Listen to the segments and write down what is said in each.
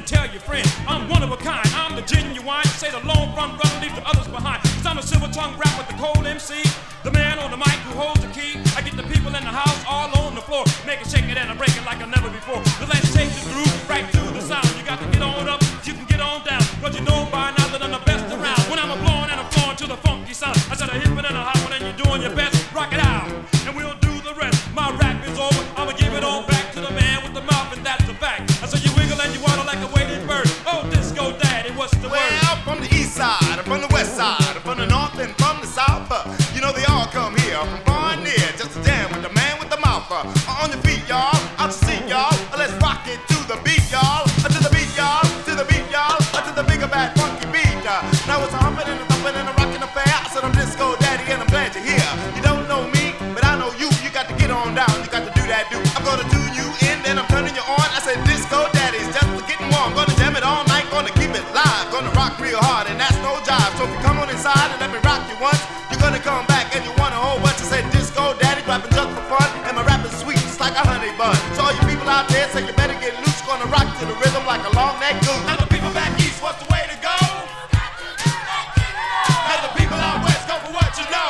and tell your friend I'm one of a kind. I'm the genuine. Say the lone front runner, leave the others behind. Cause I'm a silver tongue rap with the cold MC, the man on the mic who holds the key. I get the people in the house all on the floor, make it, shake it, and I break it like I never before. Cause let's take the groove right to the sound. You got to get on up, you can get on down. Cause you know by now that I'm the best around. When I'm a blowing and I'm flowing to the funky sound, I said a hip and a hot one and you're doing your best. Rock it out, and we'll do the rest. My rap is over, I'ma give it on back to the man with the mouth, and that's the fact. I said you wiggle and you waddle like a weighted bird. Oh, disco daddy, what's the word? Well, from the east side, from the west side, from the north and from the south, you know they all come here from far and near just to jam with the man with the mouth. On your feet, y'all, out your seat, y'all. Let's rock it to the beat, y'all. To the beat, y'all. To the beat, y'all. To the bigger, bad, funky beat. Now it's a humping and a thumping and a rocking affair. I said I'm disco daddy and I'm glad you're here. You don't know me, but I know you. You got to get on down. You got to do that, do. I'm gonna tune you in, then I'm turning you on. I said disco daddy's just getting warm. Gonna jam it all night, gonna keep it live. Gonna rock real hard, and that's no jive. So if you come on inside and let me rock you once, you're gonna come back and you want a whole bunch. I said disco daddy rapping just for fun, and my rap is sweet, just like a honey bun. So all you people out there say you better get loose. Gonna rock to the rhythm like a long neck goose. Now the people back east, what's the way to go? Now the people out west, go for what you know.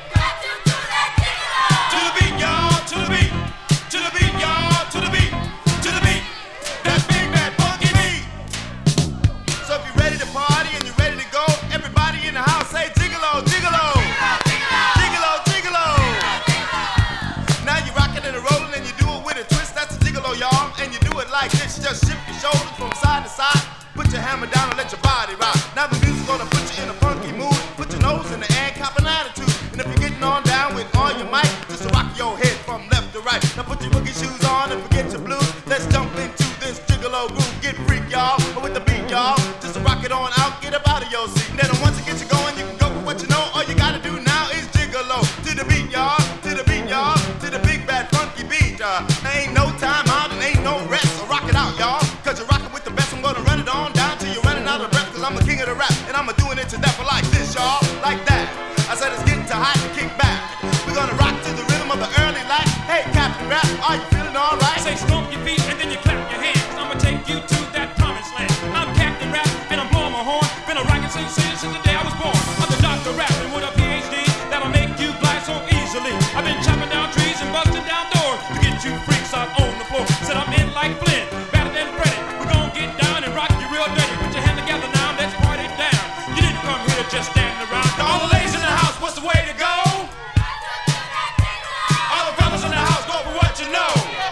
To the beat, y'all, to the beat. To the beat, y'all, to the beat. To the beat. That big, bad, funky beat. So if you're ready to party and you're ready to go, everybody in the house say gigolo, gigolo. Gigolo, gigolo. Now you're rocking and rolling and you do it with a twist. That's a gigolo, y'all. And you do it like this. Just shift your shoulders from side to side. Put your hammer down and let your body rock. Now the music's gonna put you in a funky mood. Put your nose in the air, cop an attitude. And if you're getting on down with all your might, just rock your head from left to right. Now put your boogie shoes on and forget your blues. Let's jump into this gigolo groove. Get freak, y'all, with the beat, y'all. Just rock it on out, get up out of your seat. And then once it gets you going, you can go for what you know. All you gotta do now is gigolo. To the beat, y'all, to the beat, y'all. To the big, bad, funky beat. There ain't no time out and ain't no rest. So rock it out, y'all. Cause you're rocking with the best. I'm gonna run it on down till you're running out of breath. Cause I'm the king of the rap. And I'm doing it to death. Like this, y'all. Like that. I said it's getting too hot to kick back. We're gonna rock to the rhythm of the early light. Hey, Captain Rap, are you feeling alright? Say stomp your feet and then you clap your hands. I'ma take you to that promised land. I'm Captain Rap and I'm blowing my horn. Been a rockin' since the day I was born. I'm the Dr. Rapping with a PhD that'll make you glide so easily. I've been chopping down trees and busting down doors to get you freaks out on the floor. Said I'm in like Flynn, better than Freddy. We're gonna get down and rock you real dirty. Put your hand together now, let's party down. You didn't come here just standing around. To all the ladies in the house, what's the way to go? All the fellas in the house, go for what you know.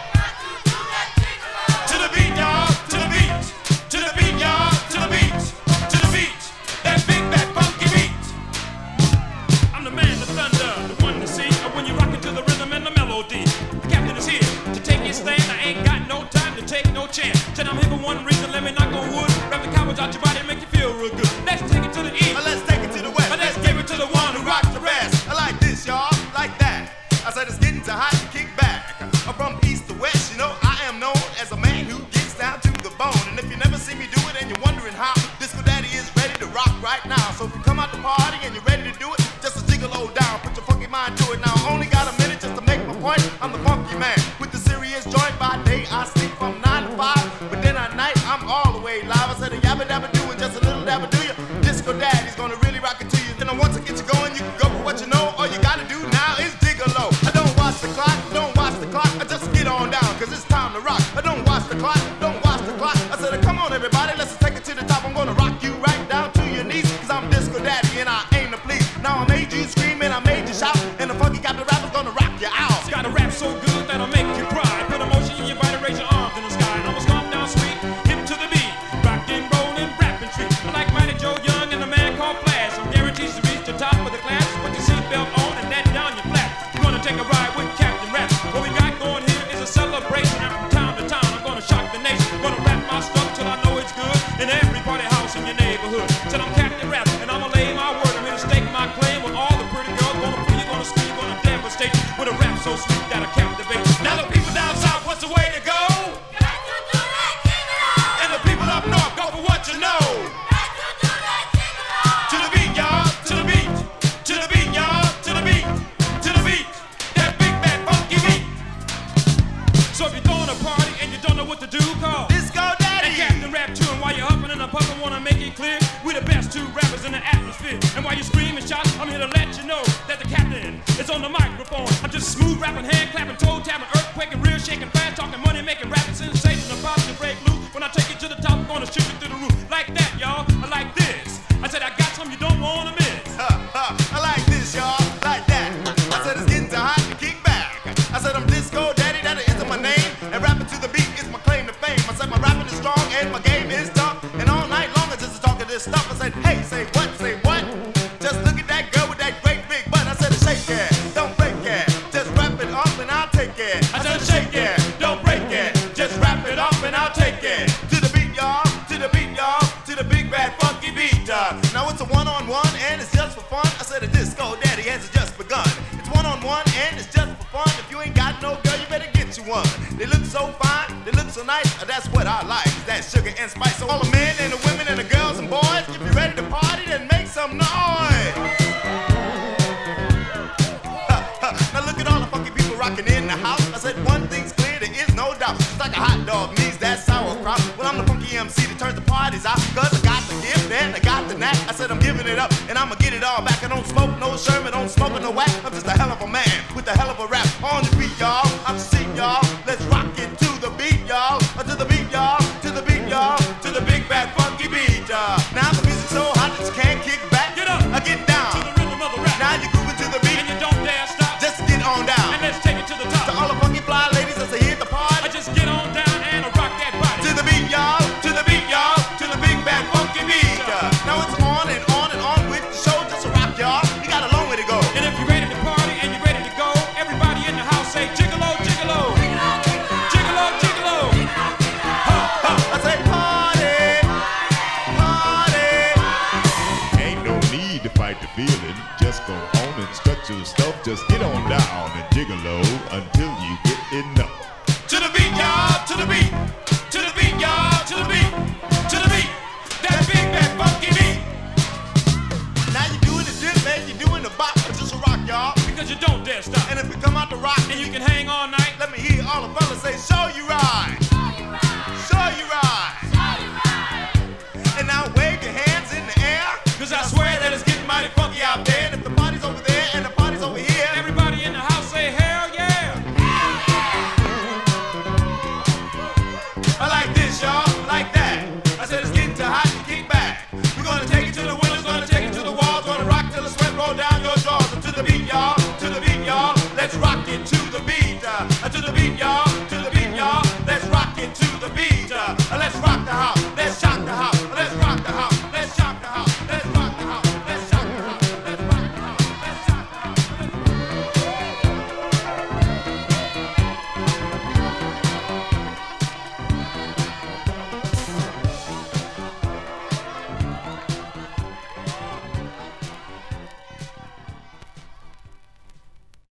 To the beat, y'all, to the beat. To the beat, y'all, to the beat. To the beat, that big, that funky beat. I'm the man, the thunder, the one to see. When you're rocking to the rhythm and the melody. The captain is here to take his stand. I ain't got no time to take no chance. Said I'm here for one reason, let me knock on wood. Grab the cowards out your body and make you feel real good. Let's take it to the east. Let's take it to the west. Let's give it to the one who rocks the rest. I like this, y'all, like that. I said it's getting too hot to kick back. I'm from east to west, you know I am known as a man who gets down to the bone. And if you never see me do it and you're wondering how, Disco Daddy is ready to rock right now. So if you come out to party and you're ready to do it, just a gigolo down, put your funky mind to it. Now I only got a minute just to make my point. I'm the funky man with the serious joint. By day I sleep from 9 to 5, but then at night I'm all the way live. I said a yabba dabba do and just a little dabba do ya. Disco Daddy's gonna really rock it. happening? It's on the microphone. I'm just smooth rapping, hand clapping, toe tapping, earthquaking, real shaking, fast talking, money making, rapping, sensation, about to break loose. When I take it to the top, I'm gonna shoot it through the roof. Like that, y'all. I like this. I said I got something you don't wanna miss. I like this, y'all, like that. I said it's getting too hot to kick back. I said I'm Disco Daddy, that is my name. And rapping to the beat is my claim to fame. I said my rapping is strong and my game is tough. And all night long I just talking this stuff. I said, hey, say what, say what? Just look at that girl with that great big butt. I said, shake it, don't break it. Just wrap it up and I'll take it. I said, shake it, don't break it. Just wrap it up and I'll take it. To the beat, y'all, to the beat, y'all, to the big bad funky beat. Now it's a one-on-one and it's just for fun. I said a Disco Daddy has just begun. It's one-on-one and it's just for fun. If you ain't got no girl, you better get you one. They look so fine, they look so nice. That's what I like, that sugar and spice. So all the men and the women and the girls and boys, if you're ready to party, then make some noise. Now look at all the funky people rocking in the house. I said one thing's clear, there is no doubt. It's like a hot dog needs that sauerkraut. Well, I'm the funky MC that turns the parties out. Cause I got the gift and I got the knack. I said I'm giving it up and I'ma get it all back. I don't smoke no Sherman, don't smoke no whack. I'm just a hell of a man with a hell of a rap. On the beat, y'all, I'm sick, y'all. Let's rock it to the beat, y'all. To the beat, y'all. To the beat, y'all. To the big bad funky beat. Now the music's so hot that you can't kick back. Get up, get down. To the rhythm of the rap. Now you're grooving to the beat. And you don't dare stop. Just get on down. And let's take it to the top. To all the funky fly ladies as they hit the party. I just get on down and I rock that body. To the beat, y'all. To the beat, y'all. To the big bad funky beat. Now it's on and on and on with the show. Just a rock, y'all. You got a long way to go. And if you're ready to party and you're ready to go, everybody in the house say gigolo, gigolo. Gigolo, gigolo. I say party, party. Ain't no need to fight the feeling. Just go on and stretch your stuff. Just get on down and gigolo until you get enough. To the beat, y'all. To the beat. To the beat, y'all. To the beat. To the beat. That big, that funky beat. Now you're doing the dip, man. You're doing the bop. It's just a rock, y'all. Because you don't dare stop. And if you come out to rock And you can hang all night. let me hear all the fellas say, show you right.